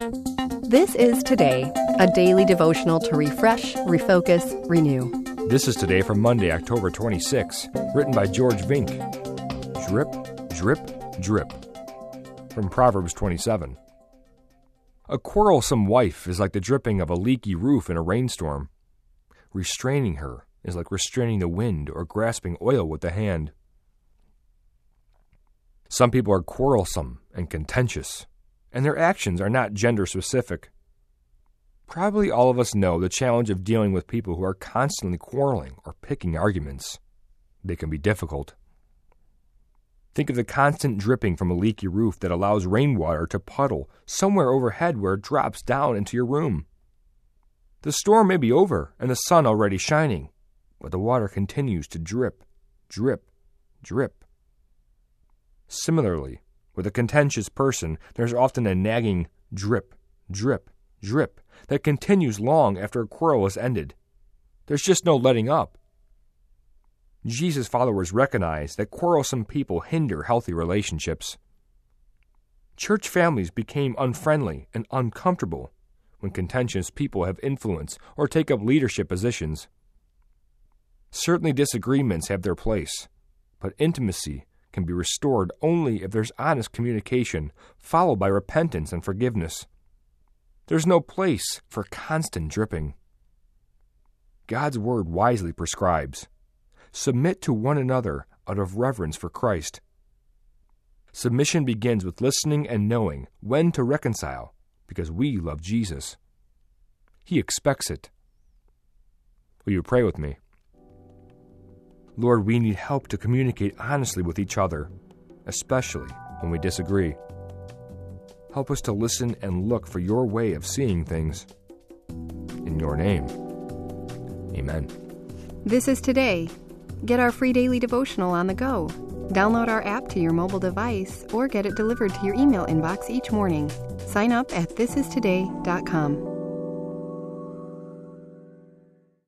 This is Today, a daily devotional to refresh, refocus, renew. This is Today for Monday, October 26, written by George Vink. Drip, drip, drip. From Proverbs 27. A quarrelsome wife is like the dripping of a leaky roof in a rainstorm. Restraining her is like restraining the wind or grasping oil with the hand. Some people are quarrelsome and contentious, and their actions are not gender-specific. Probably all of us know the challenge of dealing with people who are constantly quarreling or picking arguments. They can be difficult. Think of the constant dripping from a leaky roof that allows rainwater to puddle somewhere overhead where it drops down into your room. The storm may be over and the sun already shining, but the water continues to drip, drip, drip. Similarly, with a contentious person, there's often a nagging drip, drip, drip that continues long after a quarrel is ended. There's just no letting up. Jesus' followers recognize that quarrelsome people hinder healthy relationships. Church families became unfriendly and uncomfortable when contentious people have influence or take up leadership positions. Certainly disagreements have their place, but intimacy can be restored only if there's honest communication, followed by repentance and forgiveness. There's no place for constant dripping. God's word wisely prescribes, submit to one another out of reverence for Christ. Submission begins with listening and knowing when to reconcile, because we love Jesus. He expects it. Will you pray with me? Lord, we need help to communicate honestly with each other, especially when we disagree. Help us to listen and look for your way of seeing things. In your name, amen. This is Today. Get our free daily devotional on the go. Download our app to your mobile device or get it delivered to your email inbox each morning. Sign up at thisistoday.com.